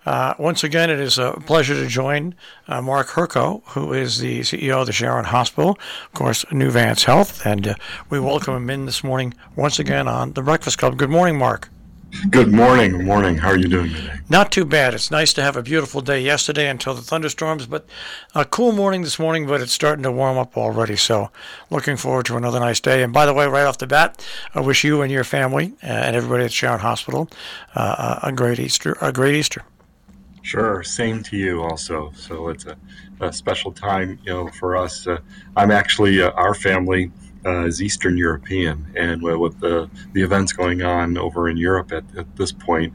Once again, it is a pleasure to join Mark Herco, who is the CEO of the Sharon Hospital, of course, Nuvance Health, and we welcome him in this morning once again on the Breakfast Club. Good morning, Mark. Good morning. Good morning. How are you doing today? Not too bad. It's nice to have a beautiful day yesterday until the thunderstorms, but a cool morning this morning, but it's starting to warm up already. So looking forward to another nice day. And by the way, right off the bat, I wish you and your family and everybody at Sharon Hospital a great Easter. A great Easter. Sure. Same to you also. So it's a special time, for us. I'm actually, our family is Eastern European, and with the events going on over in Europe at this point,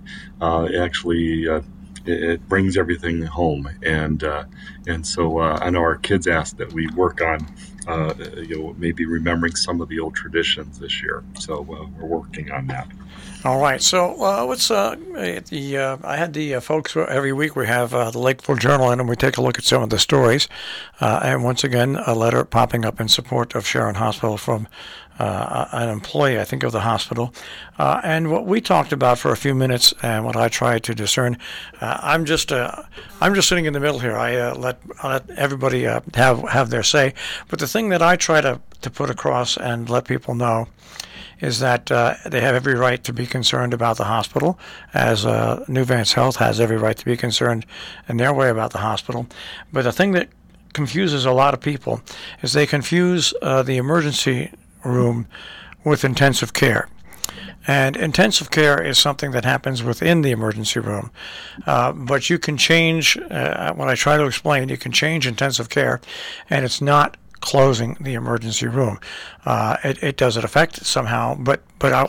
it brings everything home, and so I know our kids asked that we work on maybe remembering some of the old traditions this year. So we're working on that. All right. So let's. I had the folks every week. We have the Lakeville Journal in, and we take a look at some of the stories. And once again, a letter popping up in support of Sharon Hospital from an employee, I think, of the hospital. And what we talked about for a few minutes, and what I tried to discern, I'm just sitting in the middle here. I let everybody have their say. But the thing that I try to put across and let people know is that they have every right to be concerned about the hospital, as Nuvance Health has every right to be concerned in their way about the hospital. But the thing that confuses a lot of people is they confuse the emergency room with intensive care. And intensive care is something that happens within the emergency room. But you can change, when I try to explain, you can change intensive care, and it's not closing the emergency room. It does affect it somehow, but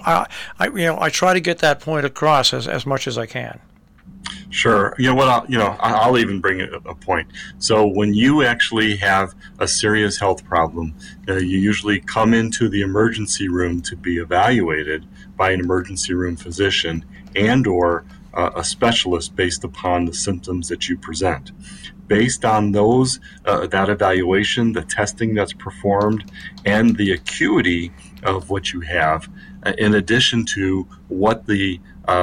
I try to get that point across as much as I can. Sure. I'll even bring a point. So when you actually have a serious health problem, you usually come into the emergency room to be evaluated by an emergency room physician and or a specialist based upon the symptoms that you present. Based on those, that evaluation, the testing that's performed, and the acuity of what you have, in addition to what the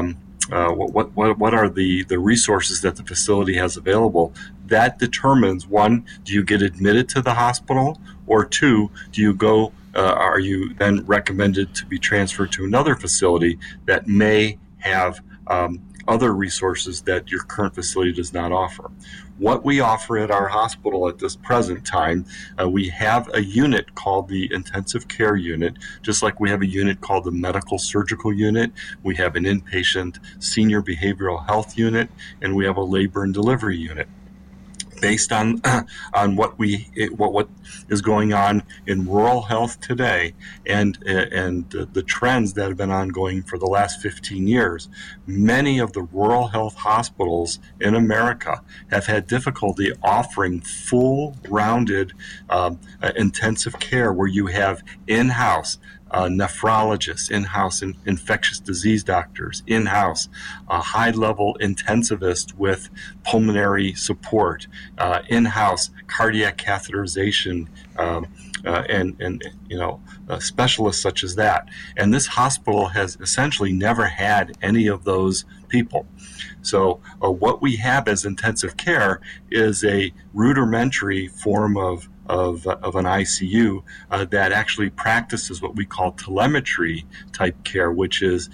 what are the resources that the facility has available, that determines, one, do you get admitted to the hospital, or two, do you go? Are you then recommended to be transferred to another facility that may have other resources that your current facility does not offer? What we offer at our hospital at this present time, we have a unit called the intensive care unit, just like we have a unit called the medical surgical unit. We have an inpatient senior behavioral health unit, and we have a labor and delivery unit. Based on what is going on in rural health today, and the trends that have been ongoing for the last 15 years, many of the rural health hospitals in America have had difficulty offering full-rounded intensive care where you have in-house nephrologists, in-house infectious disease doctors, in-house high-level intensivists with pulmonary support, in-house cardiac catheterization, and specialists such as that. And this hospital has essentially never had any of those people. So what we have as intensive care is a rudimentary form of an ICU that actually practices what we call telemetry type care, which is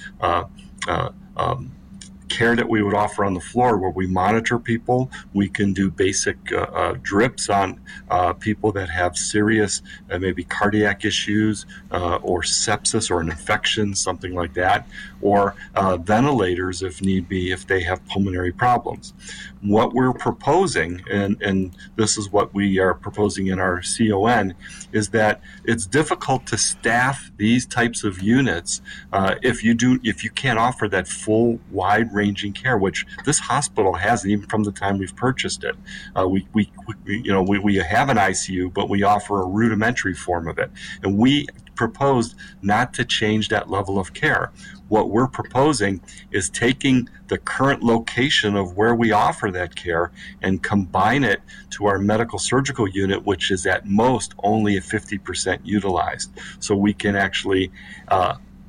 care that we would offer on the floor where we monitor people. We can do basic drips on people that have serious maybe cardiac issues or sepsis or an infection, something like that, or ventilators if need be if they have pulmonary problems. What we're proposing, and this is what we are proposing in our CON, is that it's difficult to staff these types of units if you can't offer that full wide-ranging care, which this hospital has even from the time we've purchased it. We have an ICU, but we offer a rudimentary form of it, and we proposed not to change that level of care. What we're proposing is taking the current location of where we offer that care and combine it to our medical surgical unit, which is at most only at 50% utilized. So we can actually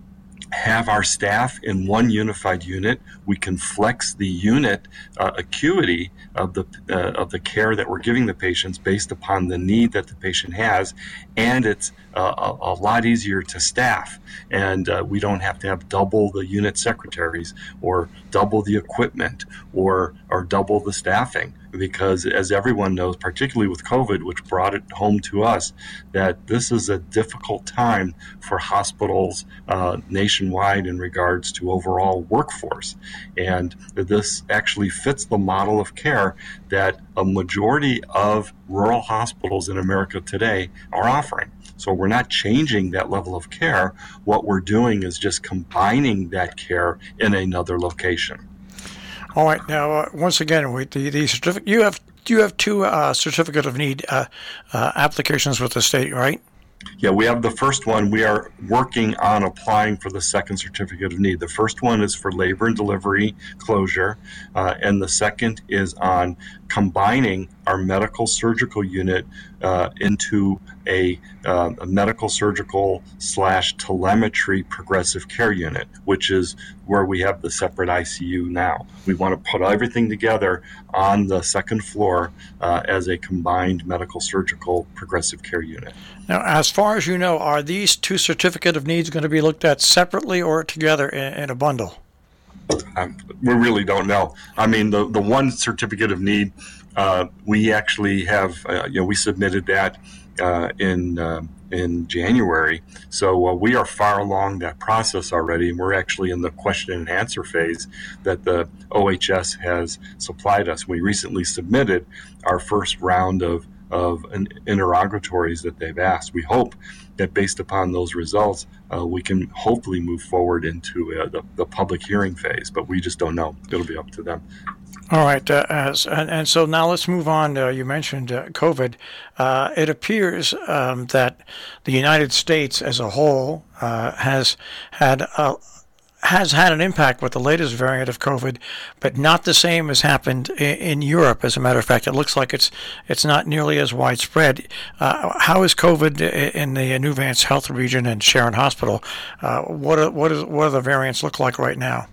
have our staff in one unified unit. We can flex the unit acuity of the care that we're giving the patients based upon the need that the patient has, and it's a lot easier to staff. And we don't have to have double the unit secretaries or double the equipment or double the staffing. Because as everyone knows, particularly with COVID, which brought it home to us, that this is a difficult time for hospitals nationwide in regards to overall workforce. And this actually fits the model of care that a majority of rural hospitals in America today are offering. So we're not changing that level of care. What we're doing is just combining that care in another location. All right. Now, once again, you have two certificate of need applications with the state, right? Yeah, we have the first one. We are working on applying for the second certificate of need. The first one is for labor and delivery closure, and the second is on combining our medical surgical unit into a medical surgical / telemetry progressive care unit, which is where we have the separate ICU now. We want to put everything together on the second floor as a combined medical surgical progressive care unit. Now, as far as you know, are these two certificate of needs going to be looked at separately or together in a bundle? We really don't know. I mean, the one certificate of need, we actually have, we submitted that in January. So we are far along that process already, and we're actually in the question and answer phase that the OHS has supplied us. We recently submitted our first round of interrogatories that they've asked. We hope that based upon those results, we can hopefully move forward into the public hearing phase, but we just don't know. It'll be up to them. All right, and so now let's move on. You mentioned COVID. It appears that the United States as a whole has had an impact with the latest variant of COVID, but not the same as happened in Europe. As a matter of fact, it looks like it's not nearly as widespread. How is COVID in the New Vance Health Region and Sharon Hospital? What do the variants look like right now?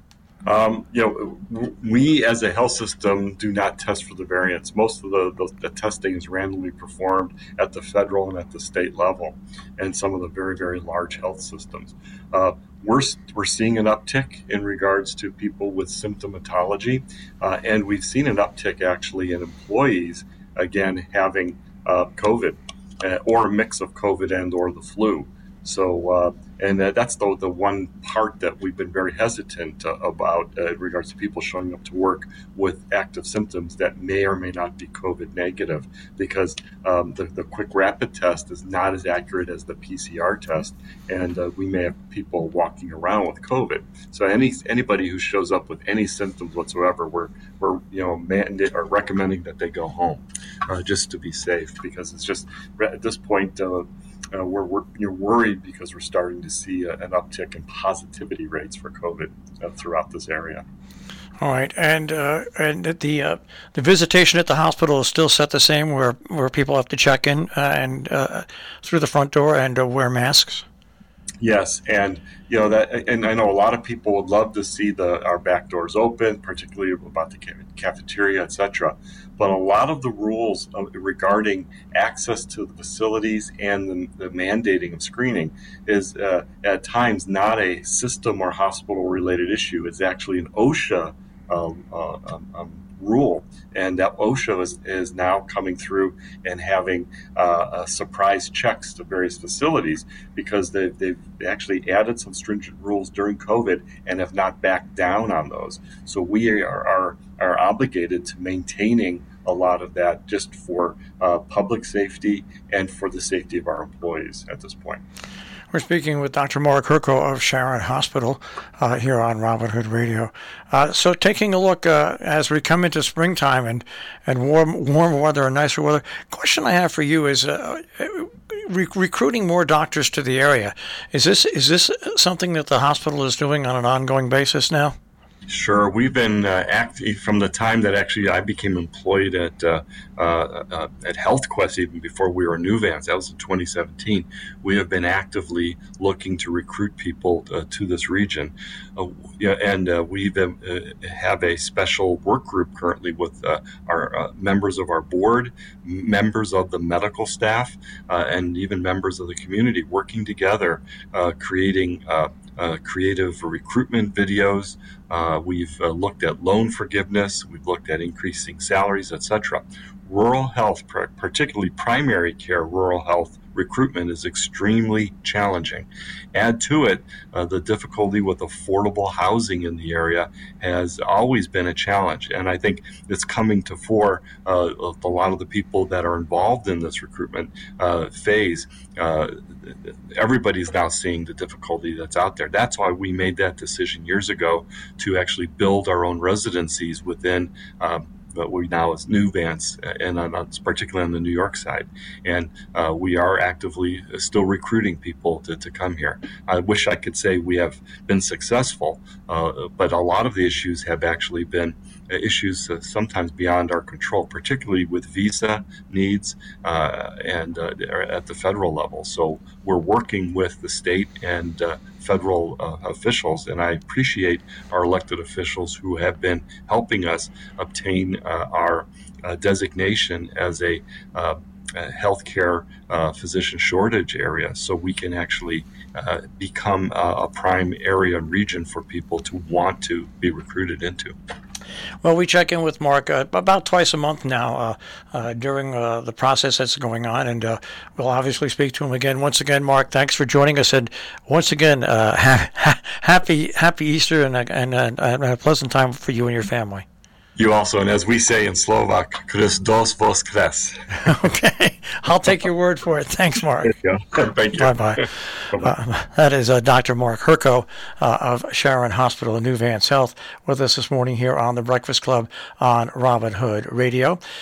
We as a health system do not test for the variants. Most of the testing is randomly performed at the federal and at the state level, and some of the very, very large health systems. We're seeing an uptick in regards to people with symptomatology, and we've seen an uptick actually in employees, again, having COVID or a mix of COVID and or the flu. So, and that's the one part that we've been very hesitant about in regards to people showing up to work with active symptoms that may or may not be COVID negative, because the quick rapid test is not as accurate as the PCR test, and we may have people walking around with COVID. So anybody who shows up with any symptoms whatsoever, we're recommending that they go home just to be safe, because it's just at this point. You're worried because we're starting to see an uptick in positivity rates for COVID throughout this area. All right, and the visitation at the hospital is still set the same, where people have to check in and through the front door and wear masks. Yes, and and I know a lot of people would love to see our back doors open, particularly about the cafeteria, etc. But a lot of the rules regarding access to the facilities and the mandating of screening is at times not a system or hospital related issue. It's actually an OSHA rule, and that OSHA is now coming through and having surprise checks to various facilities, because they've actually added some stringent rules during COVID and have not backed down on those. So we are obligated to maintaining a lot of that just for public safety and for the safety of our employees at this point. We're speaking with Dr. Mark Herco of Sharon Hospital here on Robin Hood Radio. So taking a look as we come into springtime and warm weather and nicer weather, question I have for you is recruiting more doctors to the area. Is this something that the hospital is doing on an ongoing basis now? Sure, we've been active from the time that actually I became employed at HealthQuest, even before we were Nuvance. That was in 2017. We have been actively looking to recruit people to this region, and we have a special work group currently with our members of our board, members of the medical staff, and even members of the community working together, creating creative recruitment videos. We've looked at loan forgiveness. We've looked at increasing salaries, etc. Rural health, particularly primary care rural health recruitment, is extremely challenging. Add to it the difficulty with affordable housing in the area has always been a challenge, and I think it's coming to fore. A lot of the people that are involved in this recruitment phase, everybody's now seeing the difficulty that's out there. That's why we made that decision years ago to actually build our own residencies within what we now is Nuvance, and particularly on the New York side. And we are actively still recruiting people to come here. I wish I could say we have been successful, but a lot of the issues have actually been issues sometimes beyond our control, particularly with visa needs and at the federal level. So we're working with the state and federal officials, and I appreciate our elected officials who have been helping us obtain our designation as a healthcare physician shortage area, so we can actually become a prime area and region for people to want to be recruited into. Well, we check in with Mark about twice a month now during the process that's going on, and we'll obviously speak to him again. Once again, Mark, thanks for joining us, and once again, happy Easter and a pleasant time for you and your family. You also, and as we say in Slovak, Christos Voskres. Okay, I'll take your word for it. Thanks, Mark. Thank you. Bye-bye. That is Dr. Mark Herko of Sharon Hospital and Nuvance Health with us this morning here on The Breakfast Club on Robin Hood Radio.